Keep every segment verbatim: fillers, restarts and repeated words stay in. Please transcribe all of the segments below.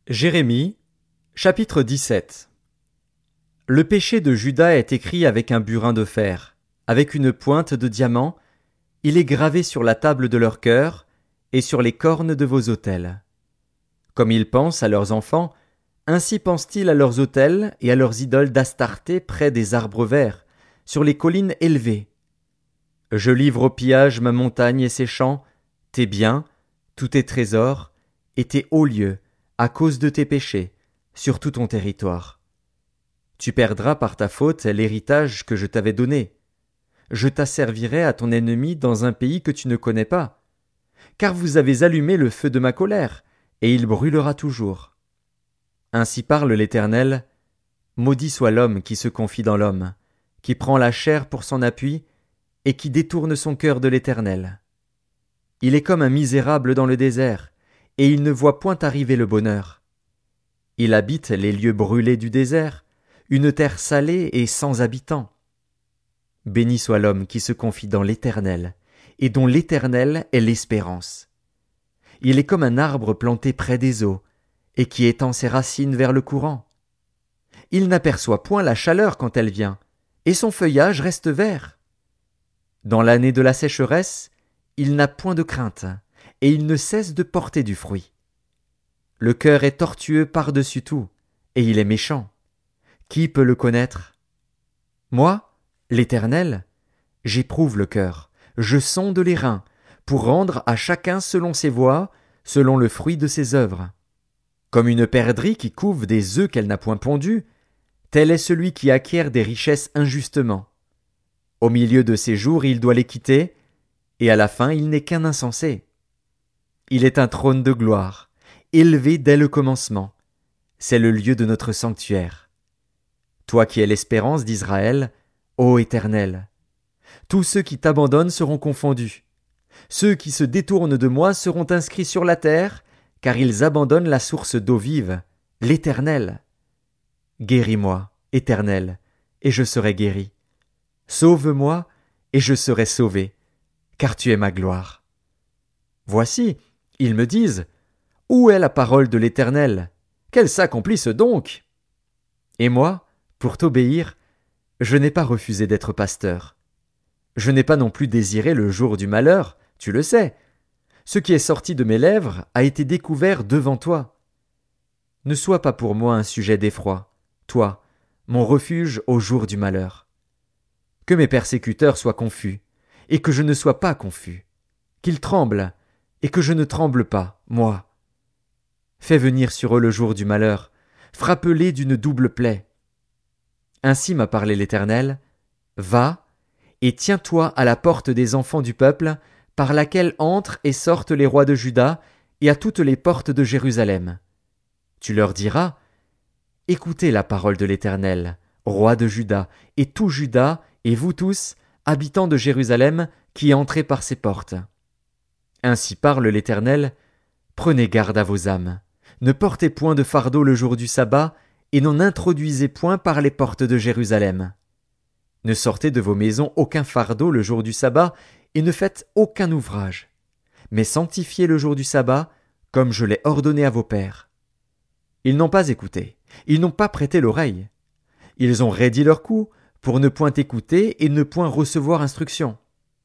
Jérémie, chapitre dix-sept. Le péché de Juda est écrit avec un burin de fer, avec une pointe de diamant, il est gravé sur la table de leur cœur et sur les cornes de vos autels. Comme ils pensent à leurs enfants, ainsi pensent-ils à leurs autels et à leurs idoles d'Astarté près des arbres verts, sur les collines élevées. Je livre au pillage ma montagne et ses champs, tes biens, tous tes trésors, et tes hauts lieux, à cause de tes péchés, sur tout ton territoire. Tu perdras par ta faute l'héritage que je t'avais donné. Je t'asservirai à ton ennemi dans un pays que tu ne connais pas. Car vous avez allumé le feu de ma colère, et il brûlera toujours. Ainsi parle l'Éternel, maudit soit l'homme qui se confie dans l'homme, qui prend la chair pour son appui, et qui détourne son cœur de l'Éternel. Il est comme un misérable dans le désert, et il ne voit point arriver le bonheur. Il habite les lieux brûlés du désert, une terre salée et sans habitants. Béni soit l'homme qui se confie dans l'Éternel, et dont l'Éternel est l'espérance. Il est comme un arbre planté près des eaux, et qui étend ses racines vers le courant. Il n'aperçoit point la chaleur quand elle vient, et son feuillage reste vert. Dans l'année de la sécheresse, il n'a point de crainte, et il ne cesse de porter du fruit. Le cœur est tortueux par-dessus tout, et il est méchant. Qui peut le connaître? Moi, l'Éternel, j'éprouve le cœur, je sonde les reins, pour rendre à chacun selon ses voies, selon le fruit de ses œuvres. Comme une perdrix qui couve des œufs qu'elle n'a point pondus, tel est celui qui acquiert des richesses injustement. Au milieu de ses jours il doit les quitter, et à la fin il n'est qu'un insensé. Il est un trône de gloire, élevé dès le commencement. C'est le lieu de notre sanctuaire. Toi qui es l'espérance d'Israël, ô Éternel, tous ceux qui t'abandonnent seront confondus. Ceux qui se détournent de moi seront inscrits sur la terre, car ils abandonnent la source d'eau vive, l'Éternel. Guéris-moi, Éternel, et je serai guéri. Sauve-moi, et je serai sauvé, car tu es ma gloire. Voici, ils me disent, où est la parole de l'Éternel? Qu'elle s'accomplisse donc! Et moi, pour t'obéir, je n'ai pas refusé d'être pasteur. Je n'ai pas non plus désiré le jour du malheur, tu le sais. Ce qui est sorti de mes lèvres a été découvert devant toi. Ne sois pas pour moi un sujet d'effroi, toi, mon refuge au jour du malheur. Que mes persécuteurs soient confus, et que je ne sois pas confus. Qu'ils tremblent, et que je ne tremble pas, moi. Fais venir sur eux le jour du malheur, frappe-les d'une double plaie. Ainsi m'a parlé l'Éternel, va, et tiens-toi à la porte des enfants du peuple, par laquelle entrent et sortent les rois de Juda, et à toutes les portes de Jérusalem. Tu leur diras, écoutez la parole de l'Éternel, roi de Juda, et tout Juda, et vous tous, habitants de Jérusalem, qui entrez par ces portes. Ainsi parle l'Éternel, prenez garde à vos âmes, ne portez point de fardeau le jour du sabbat, et n'en introduisez point par les portes de Jérusalem. Ne sortez de vos maisons aucun fardeau le jour du sabbat, et ne faites aucun ouvrage, mais sanctifiez le jour du sabbat, comme je l'ai ordonné à vos pères. Ils n'ont pas écouté, ils n'ont pas prêté l'oreille. Ils ont raidi leur cou, pour ne point écouter et ne point recevoir instruction.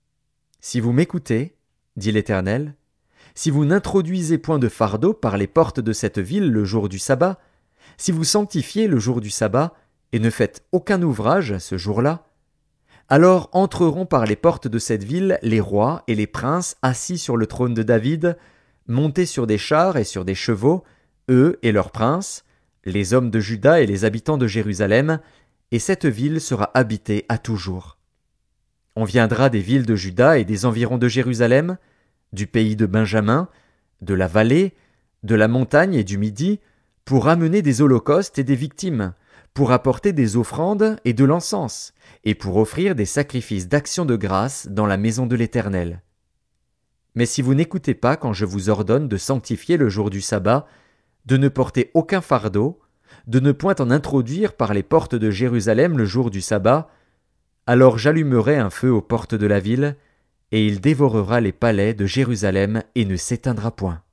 Si vous m'écoutez, dit l'Éternel, si vous n'introduisez point de fardeau par les portes de cette ville le jour du sabbat, si vous sanctifiez le jour du sabbat, et ne faites aucun ouvrage ce jour-là, alors entreront par les portes de cette ville les rois et les princes assis sur le trône de David, montés sur des chars et sur des chevaux, eux et leurs princes, les hommes de Juda et les habitants de Jérusalem, et cette ville sera habitée à toujours. On viendra des villes de Juda et des environs de Jérusalem, du pays de Benjamin, de la vallée, de la montagne et du Midi, pour amener des holocaustes et des victimes, pour apporter des offrandes et de l'encens, et pour offrir des sacrifices d'action de grâce dans la maison de l'Éternel. Mais si vous n'écoutez pas quand je vous ordonne de sanctifier le jour du sabbat, de ne porter aucun fardeau, de ne point en introduire par les portes de Jérusalem le jour du sabbat, alors j'allumerai un feu aux portes de la ville, et il dévorera les palais de Jérusalem et ne s'éteindra point.